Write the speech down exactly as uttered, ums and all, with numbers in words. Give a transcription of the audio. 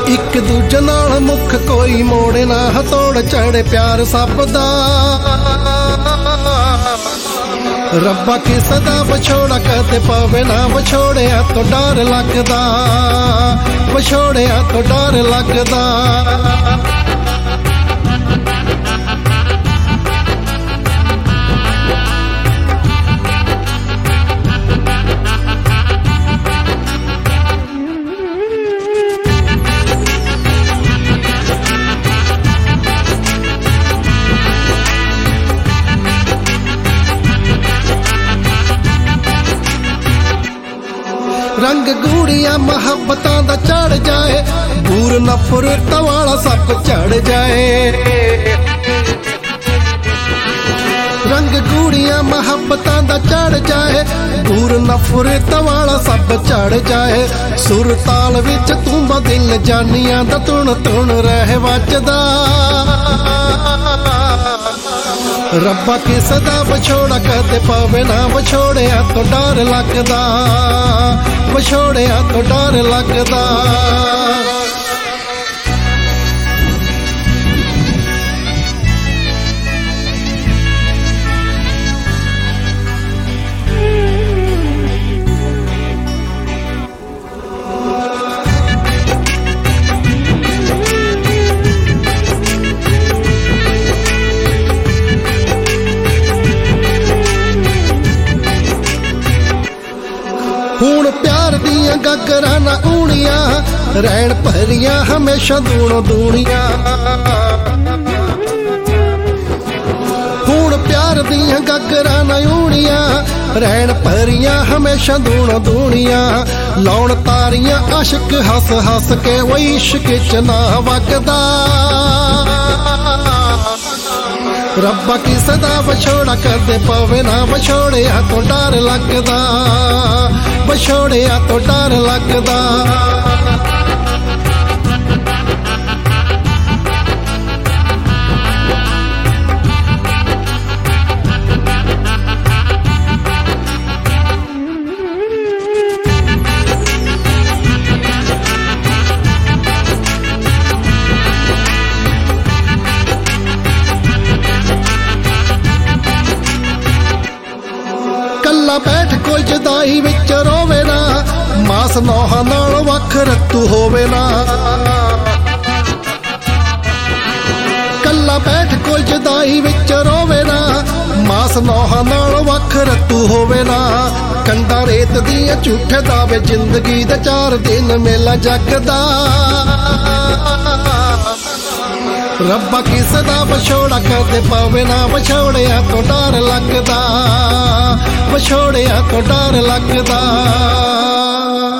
ਇੱਕ ਦੂਜੇ ਨਾਲ ਮੁੱਖ ਕੋਈ ਮੋੜੇ ਨਾ, ਹਥੋੜ ਚੜੇ ਪਿਆਰ ਸਭ ਦਾ। ਰੱਬਾ ਕਿਸੇ ਦਾ ਵਿਛੋੜਾ ਕਦੇ ਪਵੇ ਨਾ, ਵਿਛੋੜਿਆਂ ਤੋਂ ਡਰ ਲੱਗਦਾ, ਵਿਛੋੜਿਆਂ ਤੋਂ ਡਰ ਲੱਗਦਾ। ਰੰਗ ਗੂੜੀਆਂ ਮੁਹੱਬਤਾਂ ਦਾ ਚੜ ਜਾਏ, ਦੂਰ ਨਫ਼ਰਤਾਂ ਵਾਲਾ ਸੱਪ ਝੜ ਜਾਏ। ਰੰਗ ਗੂੜੀਆਂ ਮੁਹੱਬਤਾਂ ਦਾ ਚੜ ਜਾਏ, ਦੂਰ ਨਫ਼ਰਤਾਂ ਵਾਲਾ ਸੱਪ ਝੜ ਜਾਏ। ਸੁਰ ਤਾਲ ਵਿੱਚ ਤੂੰ ਬਦਲ ਜਾਨੀਆਂ ਦਾ ਧੁਣ ਧੁਣ ਰਹਿ ਵੱਜਦਾ। ਰੱਬਾ ਕਿਸੇ ਦਾ ਵਿਛੋੜਾ ਕਦੇ ਪਵੇ ਨਾ, ਵਿਛੋੜਿਆਂ ਤੋਂ ਡਰ ਲੱਗਦਾ, ਵਿਛੋੜਿਆਂ ਤੋਂ ਡਰ ਲੱਗਦਾ। ਹੁਣ ਪਿਆਰ ਦੀਆਂ ਗਾਗਰਾਂ ਨਾ ਊਣੀਆਂ, ਰਹਿਣ ਭਰੀਆਂ ਹਮੇਸ਼ਾ ਦੂਣੋਂ ਦੂਣੀਆਂ। ਹੁਣ ਪਿਆਰ ਦੀਆਂ ਗਾਗਰਾਂ ਨਾ ਊਣੀਆਂ, ਰਹਿਣ ਭਰੀਆਂ ਹਮੇਸ਼ਾ ਦੂਣੋਂ ਦੂਣੀਆਂ। ਲਾਉਣ ਤਾਰੀਆਂ ਆਸ਼ਿਕ ਹੱਸ ਹੱਸ ਕੇ, ਉਹ ਇਸ਼ਕ ਚ ਨਾ ਵਗਦਾ। ਰੱਬਾ ਕਿਸੇ ਦਾ ਵਿਛੋੜਾ ਕਦੇ ਪਵੇ ਨਾ, ਵਿਛੋੜਿਆਂ ਤੋਂ ਡਰ ਲੱਗਦਾ, ਵਿਛੋੜਿਆਂ ਤੋਂ ਡਰ ਲੱਗਦਾ। ਕੱਲਾ ਬੈਠ ਕੋਈ ਜੁਦਾਈ ਵਿੱਚ ਰੋਵੇ ਨਾ, ਮਾਸ ਨੌਹਾਂ ਨਾਲ ਵੱਖ ਰੱਤੂ ਹੋਵੇ ਨਾ। ਕੱਲਾ ਬੈਠ ਕੋਈ ਜੁਦਾਈ ਵਿੱਚ ਰੋਵੇ ਨਾ, ਮਾਸ ਨੌਹਾਂ ਨਾਲ ਵੱਖ ਰੱਤੂ ਹੋਵੇ ਨਾ। ਕੰਡਾ ਰੇਤ ਦੀਆਂ ਝੂਠੇ ਦਾਵੇ, ਜ਼ਿੰਦਗੀ ਦੇ ਚਾਰ ਦਿਨ ਮੇਲਾ ਜਗਦਾ। ਰੱਬਾ ਕਿਸੇ ਦਾ ਵਿਛੋੜਾ ਕਦੇ ਪਵੇ ਨਾ, ਵਿਛੋੜਿਆਂ ਤੋਂ ਡਰ ਲੱਗਦਾ, ਵਿਛੋੜਿਆਂ ਤੋਂ ਡਰ ਲੱਗਦਾ।